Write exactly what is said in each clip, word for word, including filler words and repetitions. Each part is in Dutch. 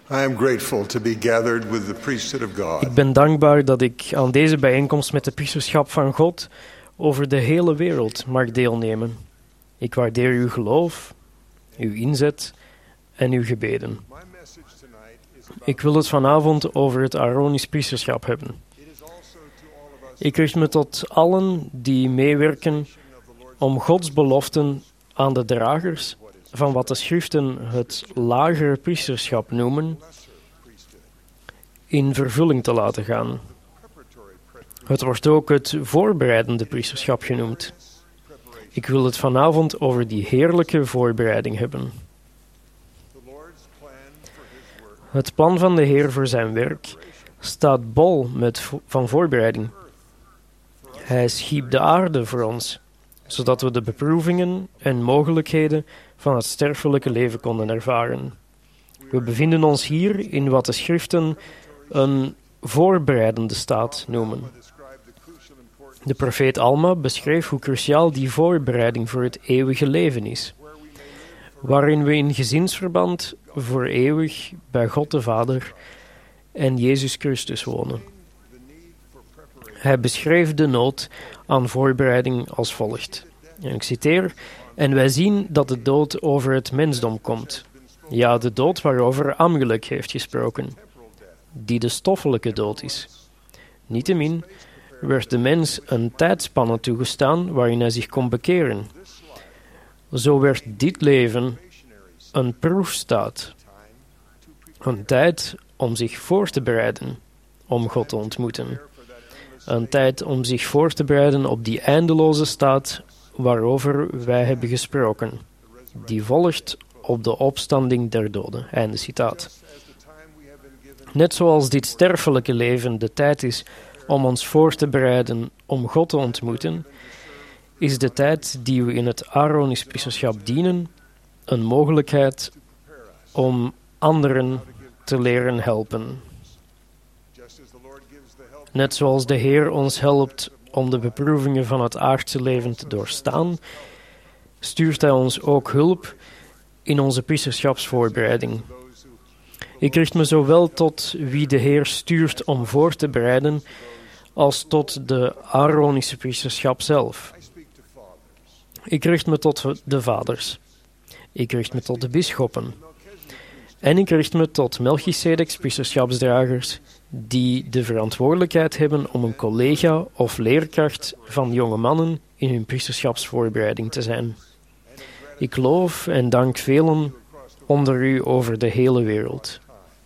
I am grateful to be gathered with the priesthood of God. Ik ben dankbaar dat ik aan deze bijeenkomst met de priesterschap van God over de hele wereld mag deelnemen. Ik waardeer uw geloof, uw inzet en uw gebeden. Ik wil het vanavond over het Aaronisch priesterschap hebben. Ik richt me tot allen die meewerken om Gods beloften aan de dragers van wat de schriften het lagere priesterschap noemen, in vervulling te laten gaan. Het wordt ook het voorbereidende priesterschap genoemd. Ik wil het vanavond over die heerlijke voorbereiding hebben. Het plan van de Heer voor zijn werk staat bol met vo- van voorbereiding. Hij schiep de aarde voor ons, zodat we de beproevingen en mogelijkheden van het sterfelijke leven konden ervaren. We bevinden ons hier in wat de schriften een voorbereidende staat noemen. De profeet Alma beschreef hoe cruciaal die voorbereiding voor het eeuwige leven is, waarin we in gezinsverband voor eeuwig bij God de Vader en Jezus Christus wonen. Hij beschreef de nood aan voorbereiding als volgt. En ik citeer: "En wij zien dat de dood over het mensdom komt. Ja, de dood waarover Amalek heeft gesproken, die de stoffelijke dood is. Niettemin werd de mens een tijdspanne toegestaan waarin hij zich kon bekeren. Zo werd dit leven een proefstaat, een tijd om zich voor te bereiden om God te ontmoeten. Een tijd om zich voor te bereiden op die eindeloze staat waarover wij hebben gesproken, die volgt op de opstanding der doden." Einde citaat. Net zoals dit sterfelijke leven de tijd is om ons voor te bereiden om God te ontmoeten, is de tijd die we in het Aaronisch priesterschap dienen een mogelijkheid om anderen te leren helpen. Net zoals de Heer ons helpt om de beproevingen van het aardse leven te doorstaan, stuurt Hij ons ook hulp in onze priesterschapsvoorbereiding. Ik richt me zowel tot wie de Heer stuurt om voor te bereiden, als tot de Aaronische priesterschap zelf. Ik richt me tot de vaders. Ik richt me tot de bisschoppen. En ik richt me tot Melchisedeks priesterschapsdragers, die de verantwoordelijkheid hebben om een collega of leerkracht van jonge mannen in hun priesterschapsvoorbereiding te zijn. Ik loof en dank velen onder u over de hele wereld.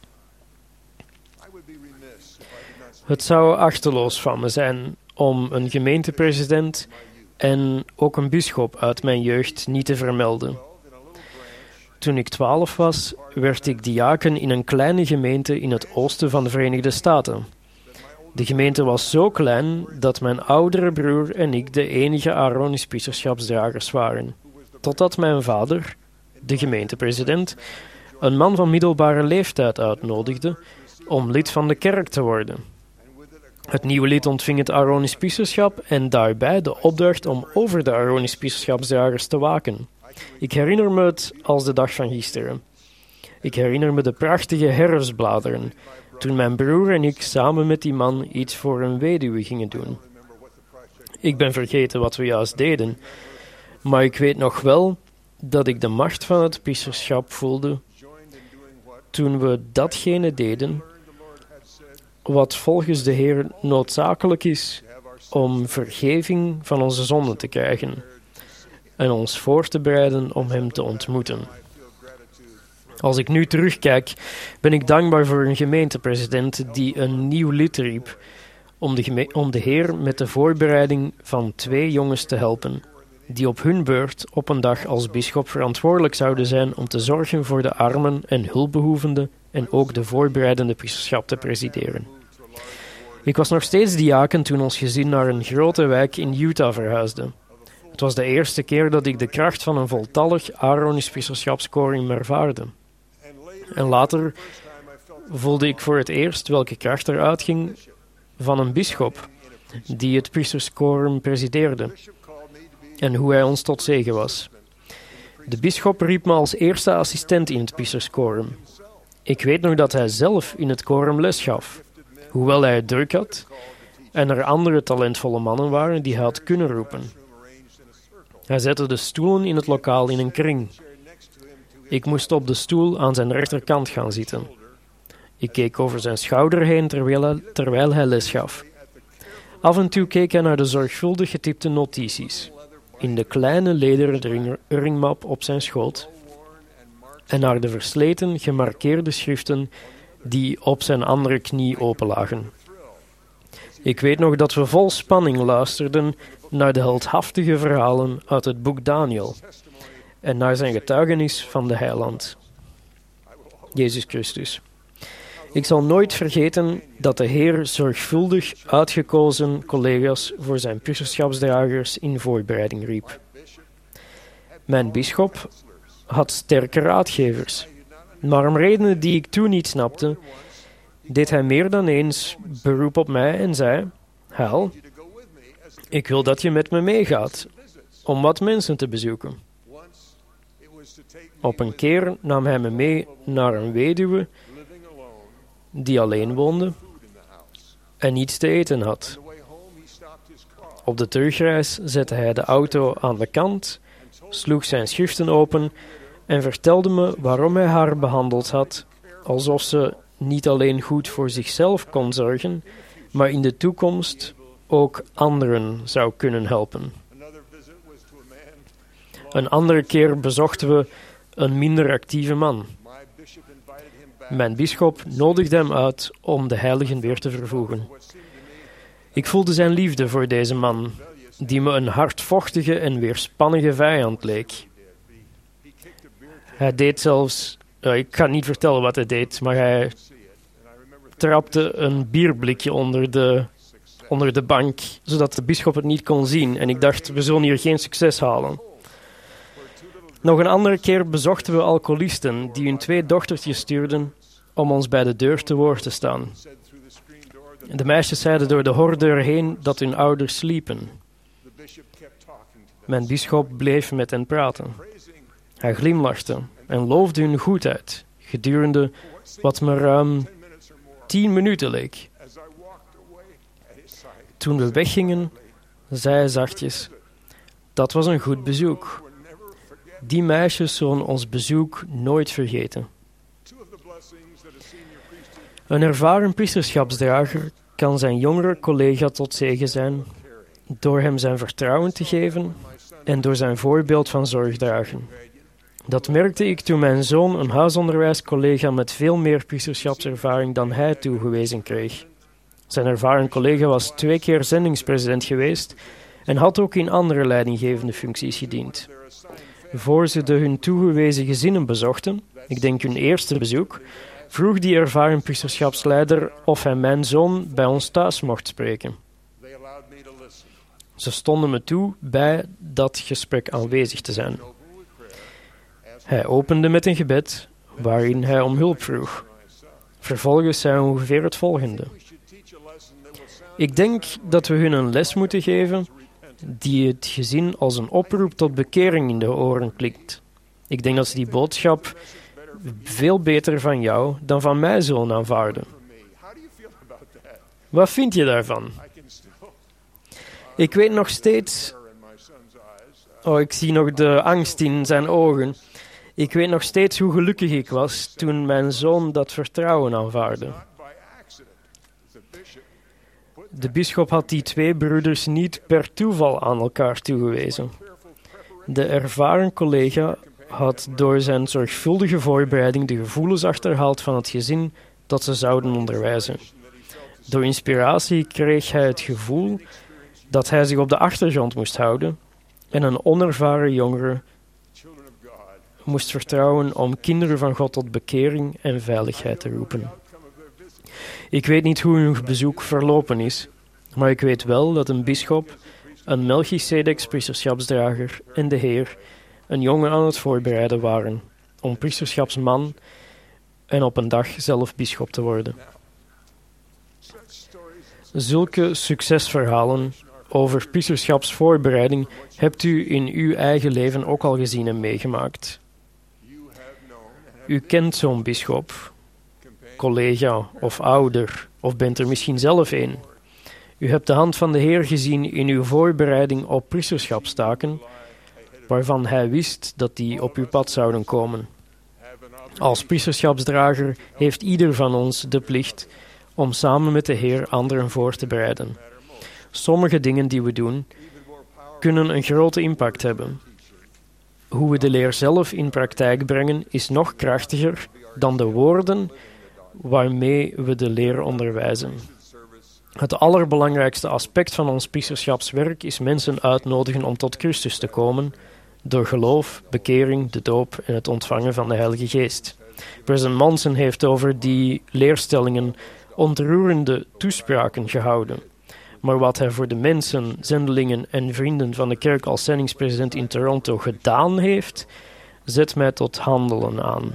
Het zou achteloos van me zijn om een gemeentepresident en ook een bisschop uit mijn jeugd niet te vermelden. Toen ik twaalf was, werd ik diaken in een kleine gemeente in het oosten van de Verenigde Staten. De gemeente was zo klein dat mijn oudere broer en ik de enige Aaronisch priesterschapsdragers waren, totdat mijn vader, de gemeentepresident, een man van middelbare leeftijd uitnodigde om lid van de kerk te worden. Het nieuwe lid ontving het Aaronisch priesterschap en daarbij de opdracht om over de Aaronisch priesterschapsdragers te waken. Ik herinner me het als de dag van gisteren. Ik herinner me de prachtige herfstbladeren, toen mijn broer en ik samen met die man iets voor een weduwe gingen doen. Ik ben vergeten wat we juist deden, maar ik weet nog wel dat ik de macht van het priesterschap voelde toen we datgene deden wat volgens de Heer noodzakelijk is om vergeving van onze zonden te krijgen en ons voor te bereiden om Hem te ontmoeten. Als ik nu terugkijk, ben ik dankbaar voor een gemeentepresident die een nieuw lid riep om de, geme- om de Heer met de voorbereiding van twee jongens te helpen, die op hun beurt op een dag als bisschop verantwoordelijk zouden zijn om te zorgen voor de armen en hulpbehoevenden en ook de voorbereidende priesterschap te presideren. Ik was nog steeds diaken toen ons gezin naar een grote wijk in Utah verhuisde. Het was de eerste keer dat ik de kracht van een voltallig Aaronisch priesterschapskoring ervaarde. En later voelde ik voor het eerst welke kracht er uitging van een bisschop die het priesterskorum presideerde en hoe hij ons tot zegen was. De bisschop riep me als eerste assistent in het priesterskorum. Ik weet nog dat hij zelf in het korum les gaf, hoewel hij het druk had en er andere talentvolle mannen waren die hij had kunnen roepen. Hij zette de stoelen in het lokaal in een kring. Ik moest op de stoel aan zijn rechterkant gaan zitten. Ik keek over zijn schouder heen terwijl hij, terwijl hij les gaf. Af en toe keek hij naar de zorgvuldig getypte notities in de kleine lederen ringmap op zijn schoot en naar de versleten, gemarkeerde schriften die op zijn andere knie openlagen. Ik weet nog dat we vol spanning luisterden naar de heldhaftige verhalen uit het boek Daniel en naar zijn getuigenis van de heiland, Jezus Christus. Ik zal nooit vergeten dat de Heer zorgvuldig uitgekozen collega's voor zijn priesterschapsdragers in voorbereiding riep. Mijn bisschop had sterke raadgevers, maar om redenen die ik toen niet snapte, deed hij meer dan eens beroep op mij en zei: Hal, ik wil dat je met me meegaat om wat mensen te bezoeken. Op een keer nam hij me mee naar een weduwe die alleen woonde en niets te eten had. Op de terugreis zette hij de auto aan de kant, sloeg zijn schriften open en vertelde me waarom hij haar behandeld had, alsof ze niet alleen goed voor zichzelf kon zorgen, maar in de toekomst ook anderen zou kunnen helpen. Een andere keer bezochten we een minder actieve man. Mijn bisschop nodigde hem uit om de heiligen weer te vervoegen. Ik voelde zijn liefde voor deze man, die me een hardvochtige en weerspannige vijand leek. Hij deed zelfs, uh, ik kan niet vertellen wat hij deed, maar hij trapte een bierblikje onder de, onder de bank, zodat de bisschop het niet kon zien. En ik dacht, we zullen hier geen succes halen. Nog een andere keer bezochten we alcoholisten die hun twee dochtertjes stuurden om ons bij de deur te woord te staan. De meisjes zeiden door de hordeur heen dat hun ouders sliepen. Mijn bisschop bleef met hen praten. Hij glimlachte en loofde hun goedheid gedurende wat me ruim tien minuten leek. Toen we weggingen, zei hij zachtjes: dat was een goed bezoek. Die meisjes zullen ons bezoek nooit vergeten. Een ervaren priesterschapsdrager kan zijn jongere collega tot zegen zijn door hem zijn vertrouwen te geven en door zijn voorbeeld van zorg dragen. Dat merkte ik toen mijn zoon een huisonderwijscollega met veel meer priesterschapservaring dan hij toegewezen kreeg. Zijn ervaren collega was twee keer zendingspresident geweest en had ook in andere leidinggevende functies gediend. Voor ze de hun toegewezen gezinnen bezochten, ik denk hun eerste bezoek, vroeg die ervaren priesterschapsleider of hij mijn zoon bij ons thuis mocht spreken. Ze stonden me toe bij dat gesprek aanwezig te zijn. Hij opende met een gebed, waarin hij om hulp vroeg. Vervolgens zei hij ongeveer het volgende: ik denk dat we hun een les moeten geven die het gezin als een oproep tot bekering in de oren klinkt. Ik denk dat ze die boodschap veel beter van jou dan van mij zullen aanvaarden. Wat vind je daarvan? Ik weet nog steeds... Oh, ik zie nog de angst in zijn ogen. Ik weet nog steeds hoe gelukkig ik was toen mijn zoon dat vertrouwen aanvaardde. De bisschop had die twee broeders niet per toeval aan elkaar toegewezen. De ervaren collega had door zijn zorgvuldige voorbereiding de gevoelens achterhaald van het gezin dat ze zouden onderwijzen. Door inspiratie kreeg hij het gevoel dat hij zich op de achtergrond moest houden en een onervaren jongere moest vertrouwen om kinderen van God tot bekering en veiligheid te roepen. Ik weet niet hoe hun bezoek verlopen is, maar ik weet wel dat een bisschop, een Melchisedeks priesterschapsdrager en de Heer een jongen aan het voorbereiden waren om priesterschapsman en op een dag zelf bisschop te worden. Zulke succesverhalen over priesterschapsvoorbereiding hebt u in uw eigen leven ook al gezien en meegemaakt. U kent zo'n bisschop, collega of ouder, of bent er misschien zelf een. U hebt de hand van de Heer gezien in uw voorbereiding op priesterschapstaken, waarvan Hij wist dat die op uw pad zouden komen. Als priesterschapsdrager heeft ieder van ons de plicht om samen met de Heer anderen voor te bereiden. Sommige dingen die we doen, kunnen een grote impact hebben. Hoe we de leer zelf in praktijk brengen, is nog krachtiger dan de woorden waarmee we de leer onderwijzen. Het allerbelangrijkste aspect van ons priesterschapswerk is mensen uitnodigen om tot Christus te komen, door geloof, bekering, de doop en het ontvangen van de Heilige Geest. President Monson heeft over die leerstellingen ontroerende toespraken gehouden. Maar wat hij voor de mensen, zendelingen en vrienden van de kerk als zendingspresident in Toronto gedaan heeft, zet mij tot handelen aan.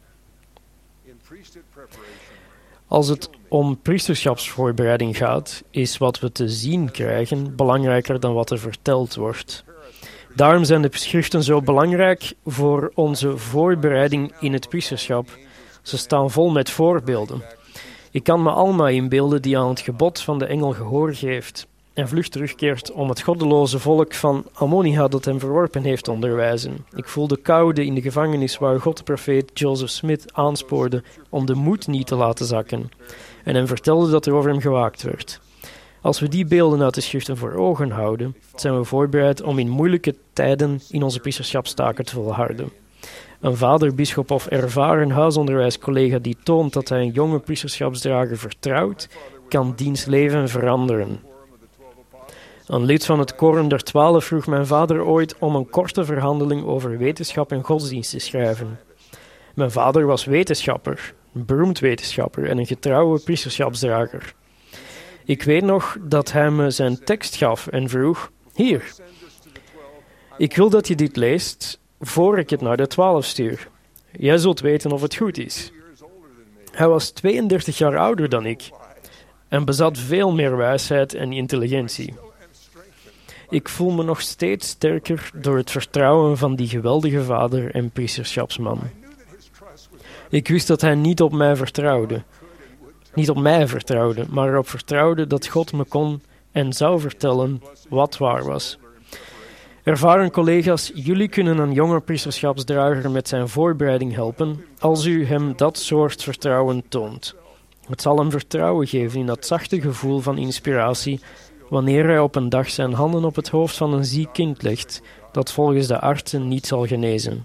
Als het om priesterschapsvoorbereiding gaat, is wat we te zien krijgen belangrijker dan wat er verteld wordt. Daarom zijn de schriften zo belangrijk voor onze voorbereiding in het priesterschap. Ze staan vol met voorbeelden. Ik kan me Alma inbeelden die aan het gebod van de engel gehoor geeft en vlug terugkeert om het goddeloze volk van Ammonia dat hem verworpen heeft te onderwijzen. Ik voel de koude in de gevangenis waar God de profeet Joseph Smith aanspoorde om de moed niet te laten zakken en hem vertelde dat er over hem gewaakt werd. Als we die beelden uit de schriften voor ogen houden, zijn we voorbereid om in moeilijke tijden in onze priesterschapstaken te volharden. Een vader, bisschop of ervaren huisonderwijscollega die toont dat hij een jonge priesterschapsdrager vertrouwt, kan diens leven veranderen. Een lid van het Koren der Twaalf vroeg mijn vader ooit om een korte verhandeling over wetenschap en godsdienst te schrijven. Mijn vader was wetenschapper, een beroemd wetenschapper en een getrouwe priesterschapsdrager. Ik weet nog dat hij me zijn tekst gaf en vroeg: hier, ik wil dat je dit leest voor ik het naar de twaalf stuur. Jij zult weten of het goed is. Hij was tweeëndertig jaar ouder dan ik en bezat veel meer wijsheid en intelligentie. Ik voel me nog steeds sterker door het vertrouwen van die geweldige vader en priesterschapsman. Ik wist dat hij niet op mij vertrouwde. Niet op mij vertrouwde, maar erop vertrouwde dat God me kon en zou vertellen wat waar was. Ervaren collega's, jullie kunnen een jonge priesterschapsdrager met zijn voorbereiding helpen als u hem dat soort vertrouwen toont. Het zal hem vertrouwen geven in dat zachte gevoel van inspiratie wanneer hij op een dag zijn handen op het hoofd van een ziek kind legt dat volgens de artsen niet zal genezen.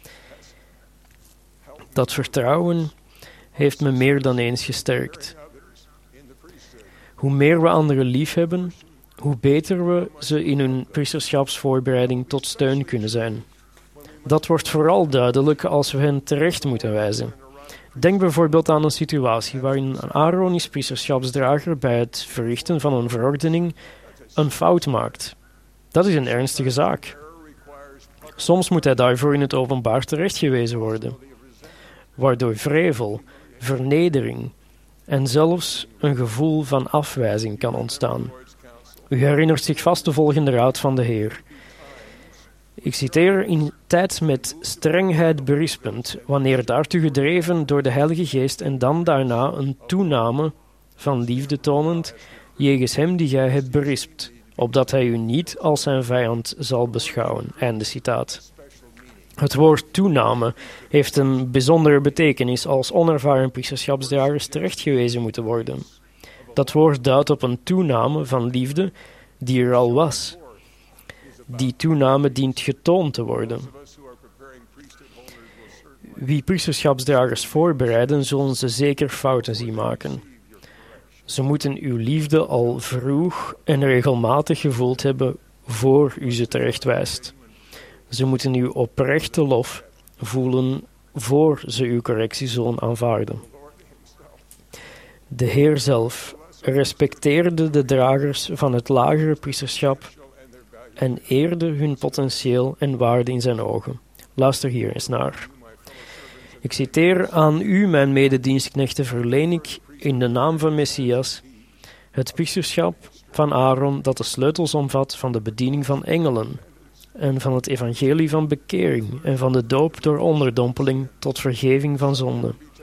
Dat vertrouwen heeft me meer dan eens gesterkt. Hoe meer we anderen lief hebben, hoe beter we ze in hun priesterschapsvoorbereiding tot steun kunnen zijn. Dat wordt vooral duidelijk als we hen terecht moeten wijzen. Denk bijvoorbeeld aan een situatie waarin een Aaronisch priesterschapsdrager bij het verrichten van een verordening een fout maakt. Dat is een ernstige zaak. Soms moet hij daarvoor in het openbaar terechtgewezen worden, waardoor wrevel, vernedering en zelfs een gevoel van afwijzing kan ontstaan. U herinnert zich vast de volgende raad van de Heer. Ik citeer: in tijd met strengheid berispend, wanneer daartoe gedreven door de Heilige Geest en dan daarna een toename van liefde tonend, jegens hem die gij hebt berispt, opdat hij u niet als zijn vijand zal beschouwen. Einde citaat. Het woord toename heeft een bijzondere betekenis als onervaren priesterschapsdragers terechtgewezen moeten worden. Dat woord duidt op een toename van liefde die er al was. Die toename dient getoond te worden. Wie priesterschapsdragers voorbereiden, zullen ze zeker fouten zien maken. Ze moeten uw liefde al vroeg en regelmatig gevoeld hebben voor u ze terechtwijst. Ze moeten uw oprechte lof voelen voor ze uw correctie zullen aanvaarden. De Heer zelf respecteerde de dragers van het lagere priesterschap en eerde hun potentieel en waarde in zijn ogen. Luister hier eens naar. Ik citeer: aan u, mijn mededienstknechten, verleen ik in de naam van Messias het priesterschap van Aaron dat de sleutels omvat van de bediening van engelen en van het evangelie van bekering en van de doop door onderdompeling tot vergeving van zonde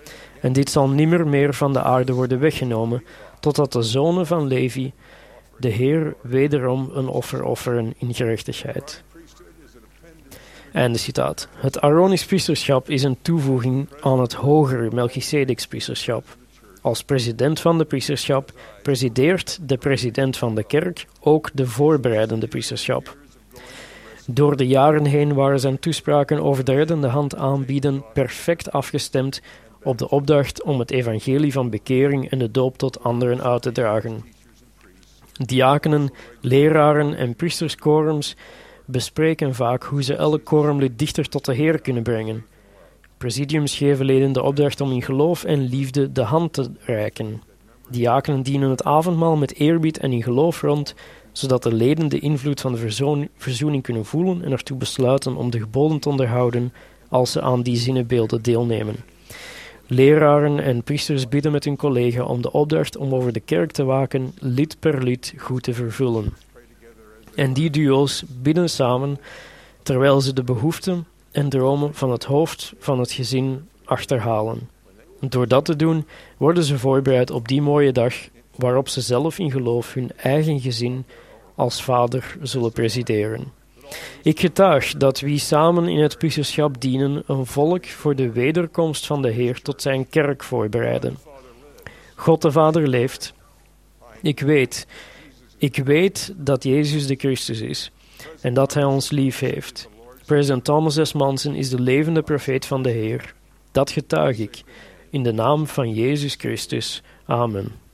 En dit zal nimmer meer van de aarde worden weggenomen, totdat de zonen van Levi, de Heer, wederom een offer offeren in gerechtigheid. Einde citaat. Het Aaronisch priesterschap is een toevoeging aan het hogere Melchisedeks priesterschap. Als president van de priesterschap presideert de president van de kerk ook de voorbereidende priesterschap. Door de jaren heen waren zijn toespraken over de reddende hand aanbieden perfect afgestemd op de opdracht om het evangelie van bekering en de doop tot anderen uit te dragen. Diakenen, leraren en priesterskoorums bespreken vaak hoe ze elk koorumlid dichter tot de Heer kunnen brengen. Presidiums geven leden de opdracht om in geloof en liefde de hand te reiken. Diakenen dienen het avondmaal met eerbied en in geloof rond, zodat de leden de invloed van de verzoen- verzoening kunnen voelen en ertoe besluiten om de geboden te onderhouden als ze aan die zinnenbeelden deelnemen. Leraren en priesters bidden met hun collega om de opdracht om over de kerk te waken, lid per lid goed te vervullen. En die duo's bidden samen, terwijl ze de behoeften en dromen van het hoofd van het gezin achterhalen. Door dat te doen, worden ze voorbereid op die mooie dag waarop ze zelf in geloof hun eigen gezin als vader zullen presideren. Ik getuig dat wie samen in het priesterschap dienen een volk voor de wederkomst van de Heer tot zijn kerk voorbereiden. God de Vader leeft. Ik weet, ik weet dat Jezus de Christus is en dat Hij ons lief heeft. President Thomas S. Monson is de levende profeet van de Heer. Dat getuig ik, in de naam van Jezus Christus. Amen.